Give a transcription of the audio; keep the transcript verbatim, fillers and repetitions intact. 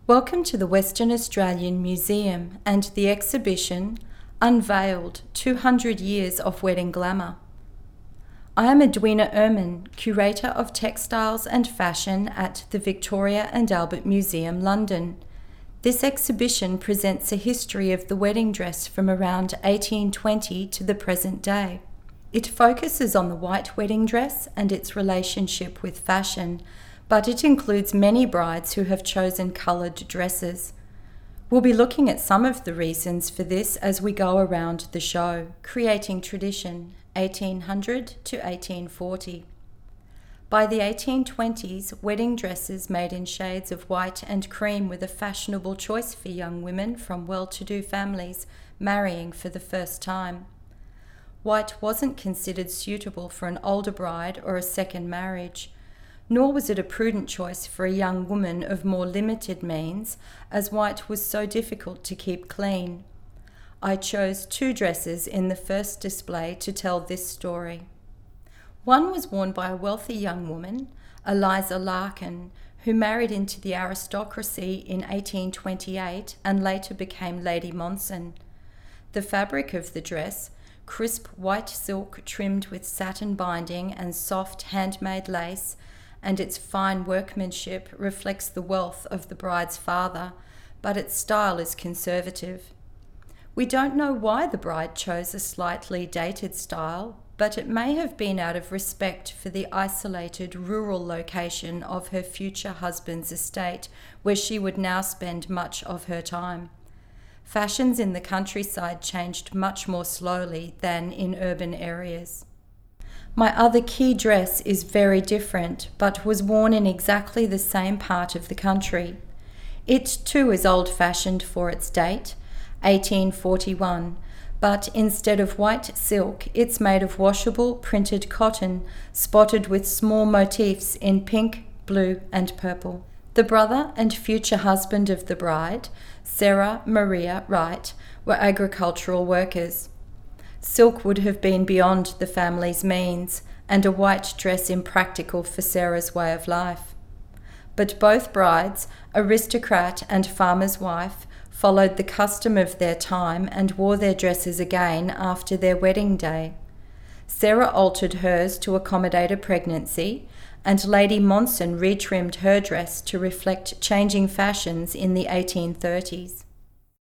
Welcome to the Western Australian Museum and the exhibition Unveiled, two hundred Years of Wedding Glamour. I am Edwina Erman, Curator of Textiles and Fashion at the Victoria and Albert Museum, London. This exhibition presents a history of the wedding dress from around eighteen twenty to the present day. It focuses on the white wedding dress and its relationship with fashion, but it includes many brides who have chosen coloured dresses. We'll be looking at some of the reasons for this as we go around the show. Creating Tradition, eighteen hundred to eighteen forty. By the eighteen twenties, wedding dresses made in shades of white and cream were the fashionable choice for young women from well-to-do families marrying for the first time. White wasn't considered suitable for an older bride or a second marriage, nor was it a prudent choice for a young woman of more limited means, as white was so difficult to keep clean. I chose two dresses in the first display to tell this story. One was worn by a wealthy young woman, Eliza Larkin, who married into the aristocracy in eighteen twenty-eight and later became Lady Monson. The fabric of the dress, crisp white silk trimmed with satin binding and soft handmade lace, and its fine workmanship reflects the wealth of the bride's father, but its style is conservative. We don't know why the bride chose a slightly dated style, but it may have been out of respect for the isolated rural location of her future husband's estate, where she would now spend much of her time. Fashions in the countryside changed much more slowly than in urban areas. My other key dress is very different, but was worn in exactly the same part of the country. It too is old-fashioned for its date, eighteen forty-one, but instead of white silk, it's made of washable printed cotton, spotted with small motifs in pink, blue, and purple. The brother and future husband of the bride, Sarah Maria Wright, were agricultural workers. Silk would have been beyond the family's means, and a white dress impractical for Sarah's way of life. But both brides, aristocrat and farmer's wife, followed the custom of their time and wore their dresses again after their wedding day. Sarah altered hers to accommodate a pregnancy, and Lady Monson retrimmed her dress to reflect changing fashions in the eighteen thirties.